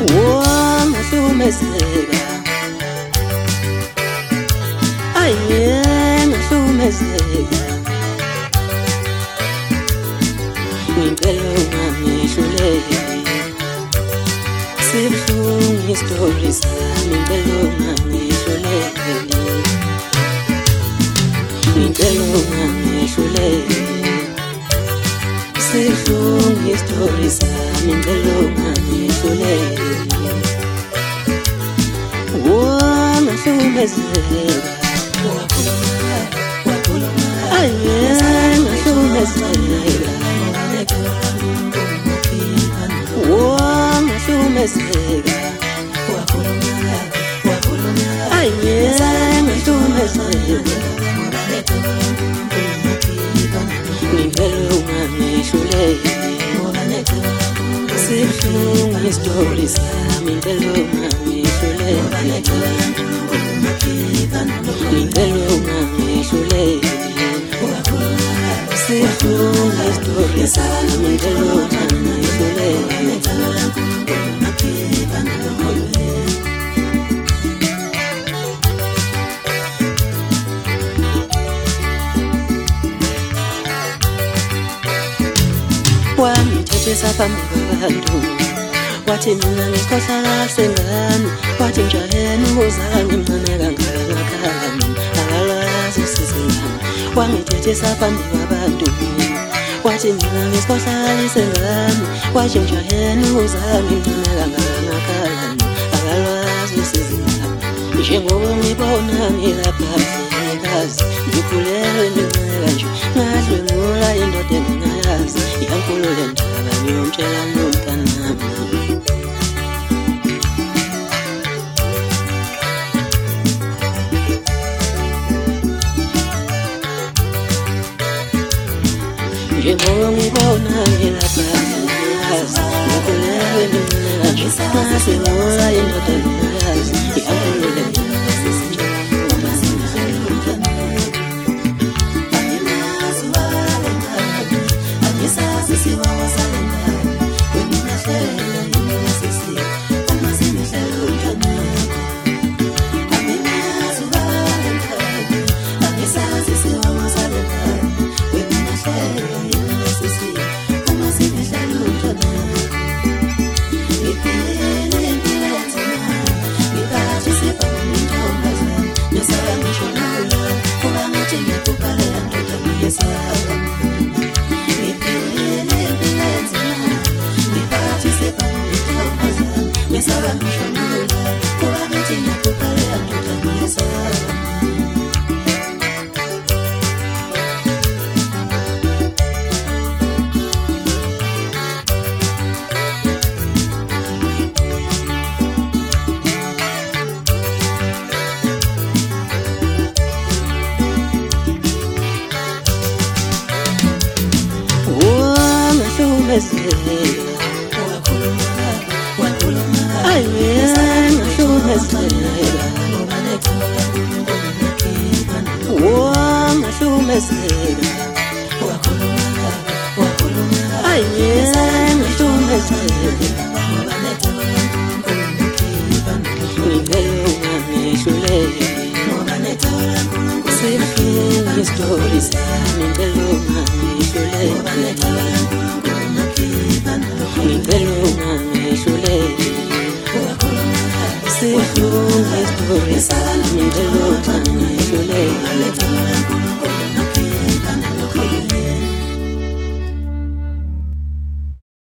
Wangahlumezeka, ngahlumezeka, ngicela ungangihluleli, sibuhlungu istori sami, ngicela ungangihluleli, ngicela ungangihluleli, sibuhlungu istori sami, ngicela ungangihluleli. Wangahlumezeka, ngahlumezeka, wangahlumezeka, ngahlumezeka, ngicela ungangihluleli, sibuhlungu istori sami, ngicela ungangihluleli, ngicela ungangihluleli, sibuhlungu istori sami, ngicela ungangihluleli. Wangithethisa phambi kwabantu, wathi mina ngisikhohlakala sengane, wathi njayena uzala ngimncane kangaka ngakhala mina akalwazi usizi lami. Wangithethisa phambi kwabantu, wathi mina ngisikhohlakala sengane, wathi njayena uzala ngimncane kangaka ngakhala mina akalwazi usizi lami. Njengoba ngibona ngilapha ngikazi, ngikhulelwe ngincane kanje, ngadlwengula indoda engingayazi, yankulu le ndaba ngiyomtshela nomntanami. Njengoba ngibona ngilapha ngikazi, ngikhulelwe ngincane kanje, ngadlwengula indoda engingayazi, yankulu le ndaba Ngicela